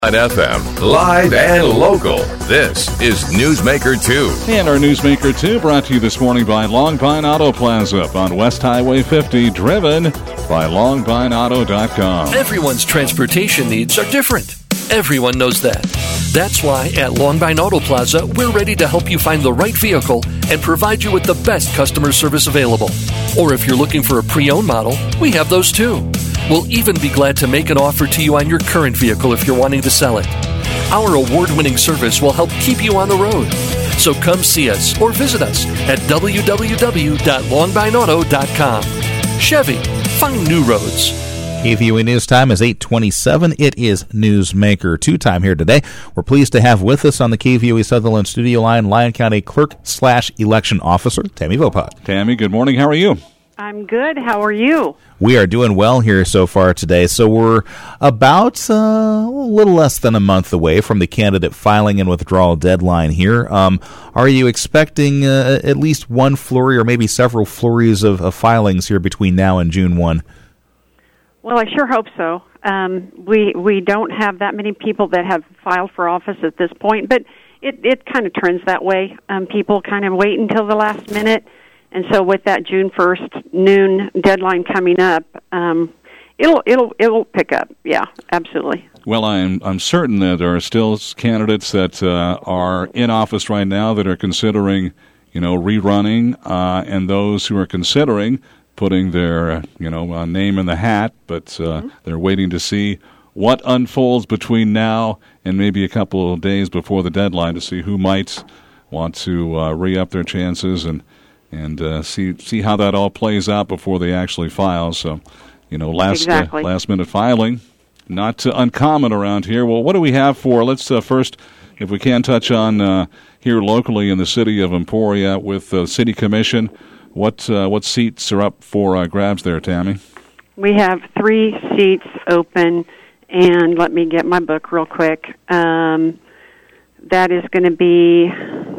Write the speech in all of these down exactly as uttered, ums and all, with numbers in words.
F M, live and local. This is Newsmaker two. And our Newsmaker two brought to you this morning by Long Pine Auto Plaza on West Highway fifty, driven by long pine auto dot com. Everyone's transportation needs are different. Everyone knows that. That's why at Long Pine Auto Plaza, we're ready to help you find the right vehicle and provide you with the best customer service available. Or if you're looking for a pre-owned model, we have those too. We'll even be glad to make an offer to you on your current vehicle if you're wanting to sell it. Our award-winning service will help keep you on the road. So come see us or visit us at w w w dot long pine auto dot com. Chevy, find new roads. K V O E News time is eight twenty-seven. It is Newsmaker two time here today. We're pleased to have with us on the K V O E Sutherland studio line Lyon County Clerk slash Election Officer, Tammy Vopot. Tammy, good morning. How are you? I'm good. How are you? We are doing well here so far today. So we're about uh, a little less than a month away from the candidate filing and withdrawal deadline here. Um, are you expecting uh, at least one flurry or maybe several flurries of, of filings here between now and June first? Well, I sure hope so. Um, we we don't have that many people that have filed for office at this point, but it, it kind of trends that way. Um, people kind of wait until the last minute. And so, with that June first noon deadline coming up, um, it'll it'll it'll pick up. Yeah, absolutely. Well, I'm I'm certain that there are still candidates that uh, are in office right now that are considering, you know, rerunning, uh, and those who are considering putting their you know uh, name in the hat, but uh, mm-hmm. they're waiting to see what unfolds between now and maybe a couple of days before the deadline to see who might want to uh, re-up their chances and. And uh, see see how that all plays out before they actually file. So, you know, last exactly. uh, last minute filing, not uh, uncommon around here. Well, what do we have for? Let's uh, first, if we can, touch on uh, here locally in the city of Emporia with the City Commission. What uh, what seats are up for uh, grabs there, Tammy? We have three seats open, and let me get my book real quick. Um, that is going to be.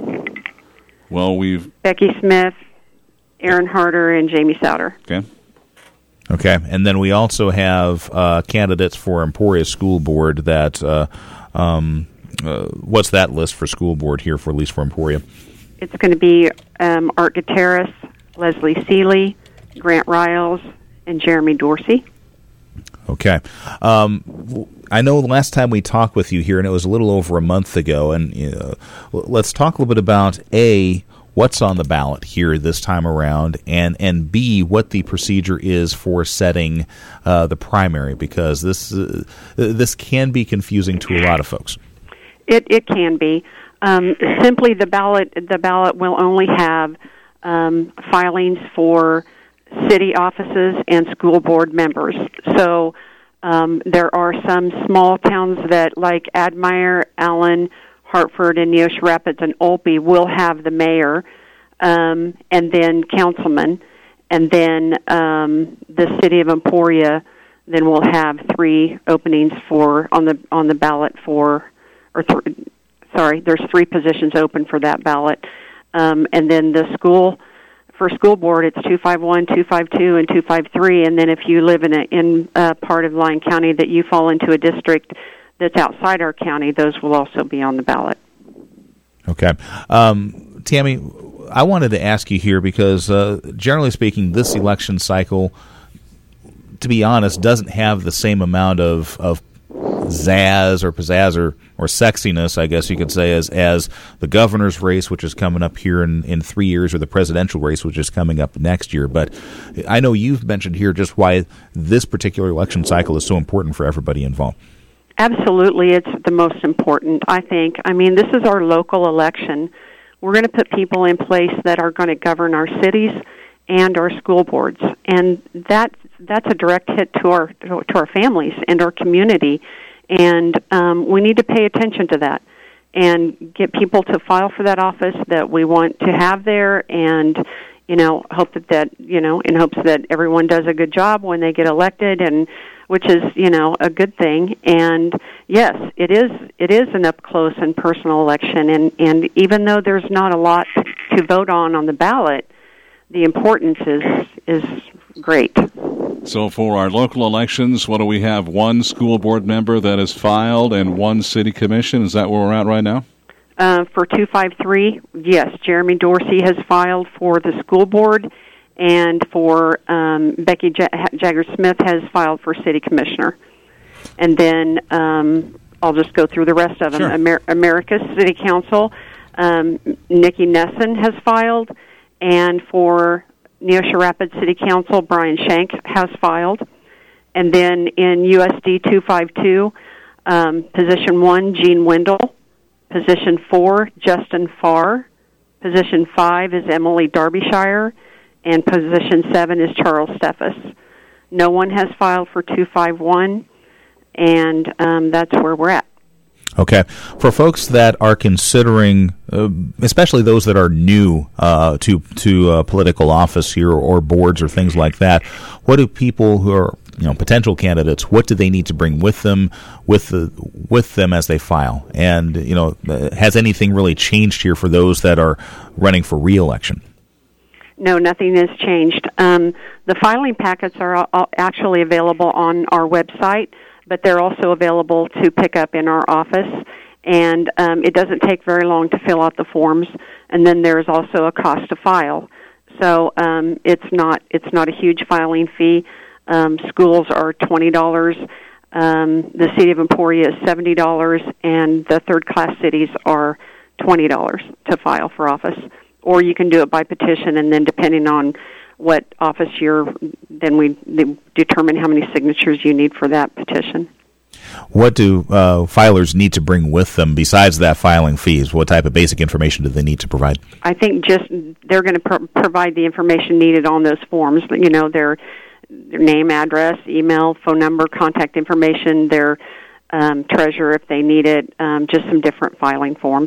Well, we've Becky Smith, Aaron Harder, and Jamie Souter. Okay. Okay, and then we also have uh, candidates for Emporia School Board. That uh, um, uh, what's that list for school board here for at least for Emporia? It's going to be um, Art Gutierrez, Leslie Seeley, Grant Riles, and Jeremy Dorsey. Okay. Um, I know the last time we talked with you here, and it was a little over a month ago, and you know, let's talk a little bit about, A, what's on the ballot here this time around, and, and B, what the procedure is for setting uh, the primary, because this uh, this can be confusing to a lot of folks. It it can be. Um, simply, the ballot the ballot will only have um, filings for city offices and school board members. So um, there are some small towns that, like Admire, Allen, Hartford, and Neosho Rapids, and Olpe, will have the mayor um, and then councilman. And then um, the city of Emporia then will have three openings for on the on the ballot for, or th- sorry, there's three positions open for that ballot. Um, and then the school. For school board, it's two five one, two five two, and two five three, and then if you live in a in a part of Lyon County that you fall into a district that's outside our county, those will also be on the ballot. Okay. Um, Tammy, I wanted to ask you here because, uh, generally speaking, this election cycle, to be honest, doesn't have the same amount of, of zazz or pizzazz or, or sexiness, I guess you could say, as as the governor's race, which is coming up here in, in three years, or the presidential race, which is coming up next year. But I know you've mentioned here just why this particular election cycle is so important for everybody involved. Absolutely, it's the most important, I think. I mean, this is our local election. We're going to put people in place that are going to govern our cities and our school boards, and that that's a direct hit to our to our families and our community. And um, we need to pay attention to that and get people to file for that office that we want to have there, and you know, hope that, that you know, in hopes that everyone does a good job when they get elected, and which is you know a good thing. And yes, it is it is an up close and personal election, and and even though there's not a lot to vote on on the ballot, the importance is is great. So for our local elections, what do we have? One school board member that is filed and one city commission? Is that where we're at right now? Uh, for two fifty-three, yes, Jeremy Dorsey has filed for the school board, and for um, Becky J- Jagger-Smith has filed for city commissioner. And then um, I'll just go through the rest of them. Sure. Amer- America's City Council, um, Nikki Nesson has filed, and for Neosho Rapids City Council, Brian Shank has filed. And then in U S D two fifty-two, um, position one, Gene Wendell. Position four, Justin Farr. Position five is Emily Derbyshire. And position seven is Charles Steffes. No one has filed for two fifty-one, and um, that's where we're at. Okay. For folks that are considering, uh, especially those that are new uh, to to uh, political office here or boards or things like that, what do people who are you know potential candidates, what do they need to bring with them with the with them as they file? And you know, has anything really changed here for those that are running for re-election? No, nothing has changed. Um, the filing packets are all actually available on our website, but they're also available to pick up in our office, and um, it doesn't take very long to fill out the forms, and then there's also a cost to file. So um, it's not it's not a huge filing fee. Um, schools are twenty dollars, um, the city of Emporia is seventy dollars, and the third-class cities are twenty dollars to file for office. Or you can do it by petition, and then depending on what office you're, then we determine how many signatures you need for that petition. What do uh, filers need to bring with them besides that filing fees? What type of basic information do they need to provide? I think just they're going to pro- provide the information needed on those forms. You know, their, their name, address, email, phone number, contact information, their um, treasurer if they need it, um, just some different filing forms.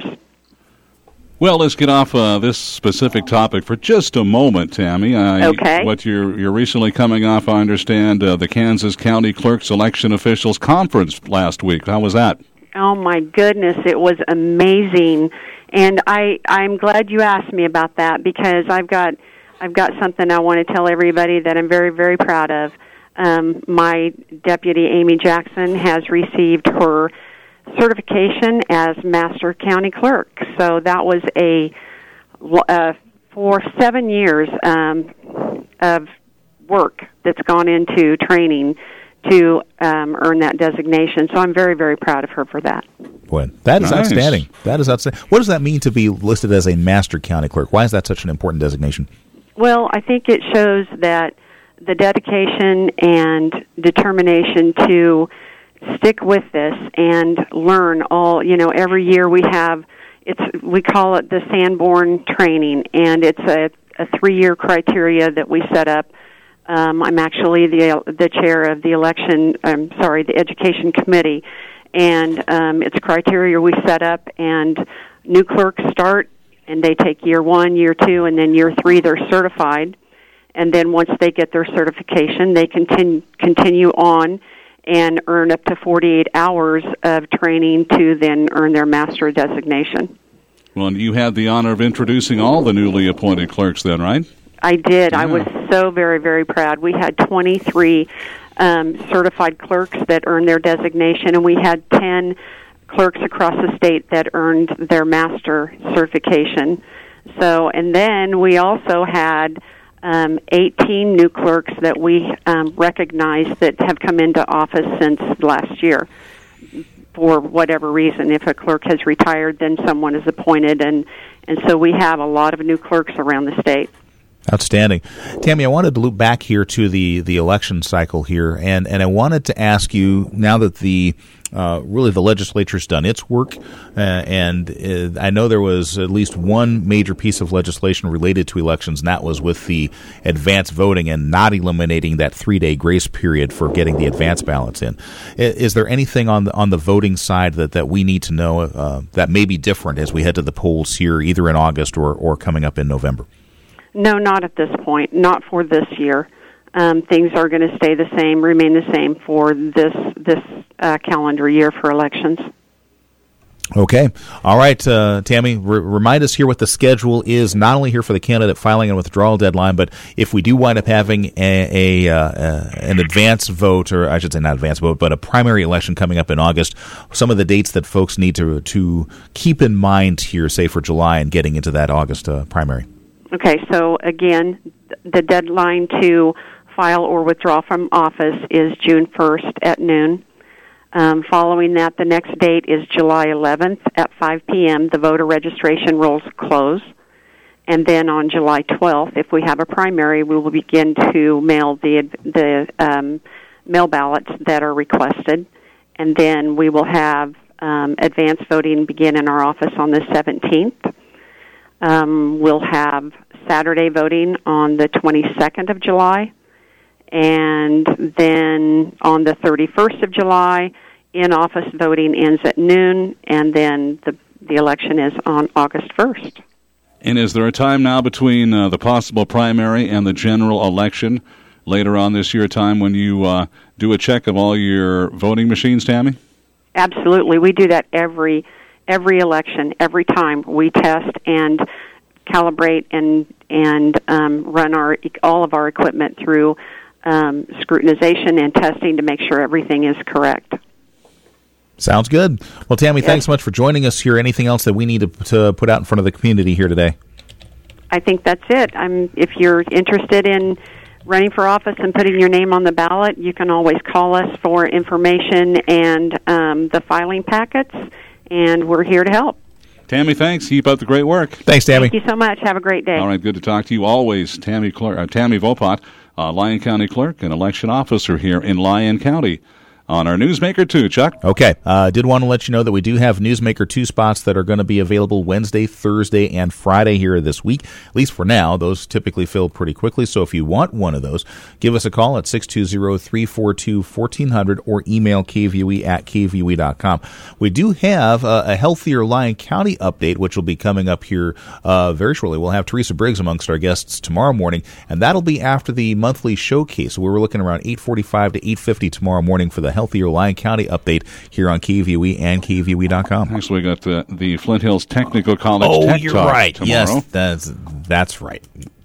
Well, let's get off uh, this specific topic for just a moment, Tammy. Uh, okay. What you're you're recently coming off, I understand, uh, the Kansas County Clerks Election Officials Conference last week. How was that? Oh my goodness, it was amazing, and I I'm glad you asked me about that because I've got I've got something I want to tell everybody that I'm very very proud of. Um, my deputy Amy Jackson has received her certification as Master County Clerk. So that was a uh, for seven years um, of work that's gone into training to um, earn that designation. So I'm very, very proud of her for that. Boy, that is Nice. outstanding. That is outstanding. What does that mean to be listed as a Master County Clerk? Why is that such an important designation? Well, I think it shows that the dedication and determination to stick with this and learn all, you know, every year we have, it's we call it the Sanborn training, and it's a, a three-year criteria that we set up. Um, I'm actually the the chair of the election, I'm sorry, the education committee, and um, it's criteria we set up, and new clerks start, and they take year one, year two, and then year three they're certified, and then once they get their certification, they continue continue on and earn up to forty-eight hours of training to then earn their master designation. Well, and you had the honor of introducing all the newly appointed clerks then, right? I did. Yeah. I was so very, very proud. We had twenty-three um, certified clerks that earned their designation, and we had ten clerks across the state that earned their master certification. So, and then we also had Um, eighteen new clerks that we um, recognize that have come into office since last year for whatever reason. If a clerk has retired, then someone is appointed, and, and so we have a lot of new clerks around the state. Outstanding. Tammy, I wanted to loop back here to the, the election cycle here, and, and I wanted to ask you, now that the uh, really the legislature's done its work, uh, and uh, I know there was at least one major piece of legislation related to elections, and that was with the advance voting and not eliminating that three-day grace period for getting the advance ballots in. Is there anything on the, on the voting side that, that we need to know uh, that may be different as we head to the polls here, either in August or, or coming up in November? No, not at this point. Not for this year. Um, things are going to stay the same, remain the same for this this uh, calendar year for elections. Okay. All right, uh, Tammy, re- remind us here what the schedule is, not only here for the candidate filing and withdrawal deadline, but if we do wind up having a, a uh, uh, an advance vote, or I should say not advance vote, but a primary election coming up in August, some of the dates that folks need to to keep in mind here, say, for July and getting into that August uh, primary. Okay, so again, the deadline to file or withdraw from office is June first at noon. Um, following that, the next date is July eleventh at five p.m. The voter registration rolls close. And then on July twelfth, if we have a primary, we will begin to mail the the um, mail ballots that are requested. And then we will have um, advance voting begin in our office on the seventeenth. Um, we'll have Saturday voting on the twenty-second of July. And then on the thirty-first of July, in-office voting ends at noon, and then the the election is on August first. And is there a time now between uh, the possible primary and the general election later on this year, time when you uh, do a check of all your voting machines, Tammy? Absolutely. We do that every every election, every time we test and calibrate and and um, run our all of our equipment through um, scrutinization and testing to make sure everything is correct. Sounds good. Well, Tammy, yes. Thanks so much for joining us here. Anything else that we need to, to put out in front of the community here today? I think that's it. I'm, if you're interested in running for office and putting your name on the ballot, you can always call us for information and um, the filing packets, and we're here to help. Tammy, thanks. Keep up the great work. Thanks, Tammy. Thank you so much. Have a great day. All right, good to talk to you always. Tammy, Clerk, uh, Tammy Vopot, uh, Lyon County Clerk and Election Officer here in Lyon County. On our Newsmaker two, Chuck. Okay. I uh, did want to let you know that we do have Newsmaker two spots that are going to be available Wednesday, Thursday, and Friday here this week. At least for now. Those typically fill pretty quickly. So if you want one of those, give us a call at six two zero, three four two, one four zero zero or email k v u e at k v u e dot com. We do have uh, a Healthier Lyon County update, which will be coming up here uh, very shortly. We'll have Teresa Briggs amongst our guests tomorrow morning, and that'll be after the monthly showcase. We're looking around eight forty-five to eight fifty tomorrow morning for the Healthier Lyon County update here on K V U E and K V U E dot com. Actually, we got uh, the Flint Hills Technical College oh, Tech you're Talk right. tomorrow. Yes, that's, that's right.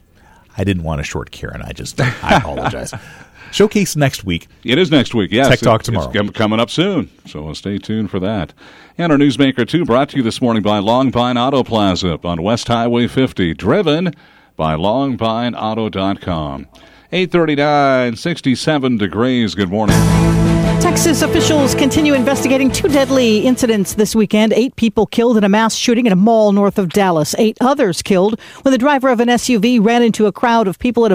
I didn't want to short Karen. I just, I apologize. Showcase next week. It is next week, yes. Tech Talk it, tomorrow. It's coming up soon, so stay tuned for that. And our Newsmaker two brought to you this morning by Long Pine Auto Plaza on West Highway fifty, driven by long pine auto dot com. eight thirty-nine, sixty-seven degrees. Good morning. Texas officials continue investigating two deadly incidents this weekend. Eight people killed in a mass shooting at a mall north of Dallas. Eight others killed when the driver of an S U V ran into a crowd of people at a